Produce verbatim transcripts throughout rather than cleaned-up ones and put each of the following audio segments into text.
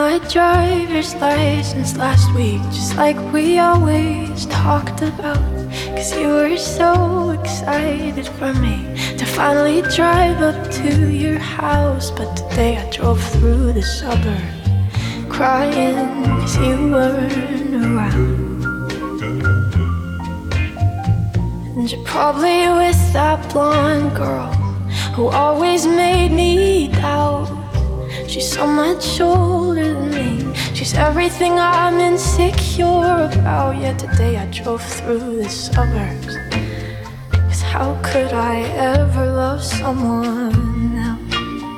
my driver's license last week, just like we always talked about. Cause you were so excited for me to finally drive up to your house. But today I drove through the suburbs crying cause you weren't around. And you're probably with that blonde girl who always made me doubt. She's so much older than me, she's everything I'm insecure about. Yet today I drove through the suburbs, cause how could I ever love someone else?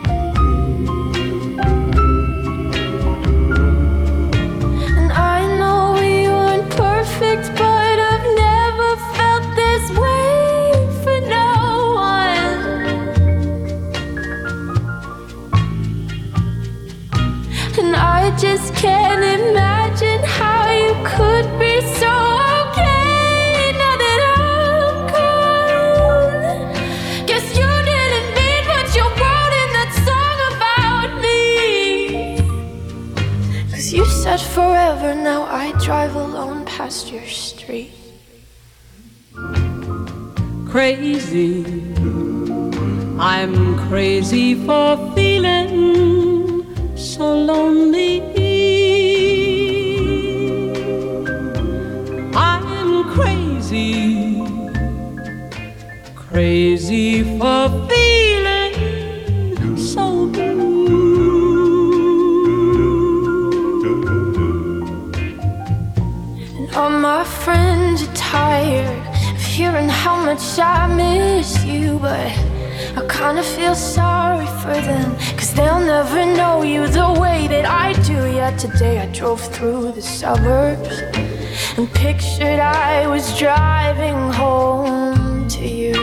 And I know we weren't perfect, but I've never felt this way for no one. And I just can't imagine how you could be so okay now that I'm gone. Guess you didn't mean what you wrote in that song about me. Cause you said forever, now I drive alone past your street. Crazy, I'm crazy for feeling so lonely. I'm crazy, crazy for feeling so blue. And all my friends are tired of hearing how much I miss you, but I kinda feel sorry for them, cause they'll never know you the way that I do. Yet today I drove through the suburbs and pictured I was driving home to you.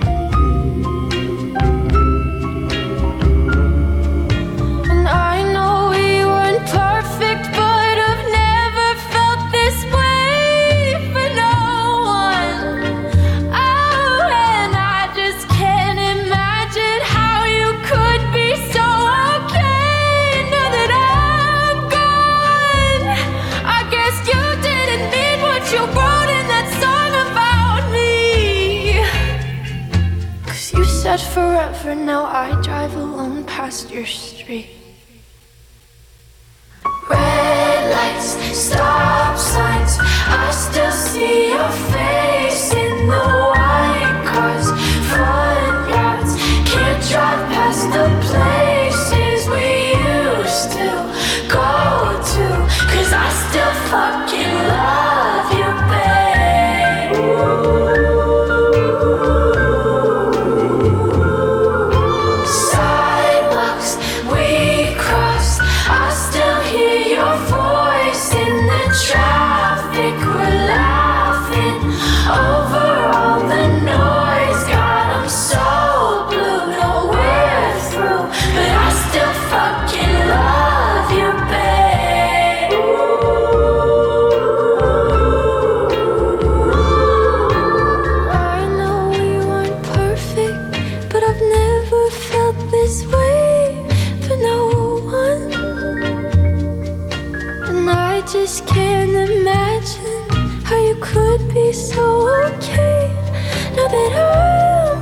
And I know we weren't perfect, but I've never felt this way for no one. Oh, and I just can't imagine how you could be so okay now that I'm gone. I guess you didn't mean what you wrote in that song about me. Cause you said forever, now I drive alone past your street. Red lights, stop signs, I still see your face in the white cars, front yards. Can't drive past the places we used to go to, cause I still fucking love you, babe. Sidewalks we crossed, I still hear your voice in the traffic. We're laughing over all the noise. God, I'm so blue, no we're through, but I still fucking love you, babe. I know we weren't perfect, but I've never felt this way for no one. And I just can't imagine how you could be so okay now that I'm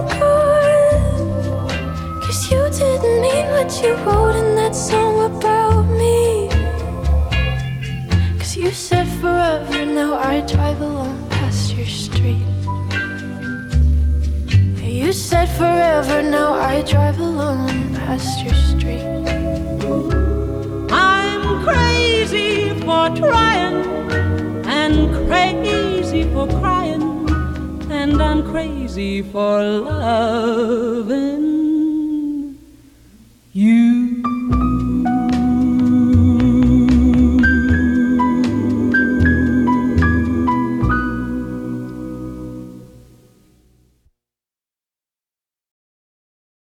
gone. Cause you didn't mean what you wrote in that song about me. Cause you said forever, now I drive alone past your street. You said forever, now I drive alone past your street. I'm crazy for trying, and crazy for crying, and I'm crazy for loving you.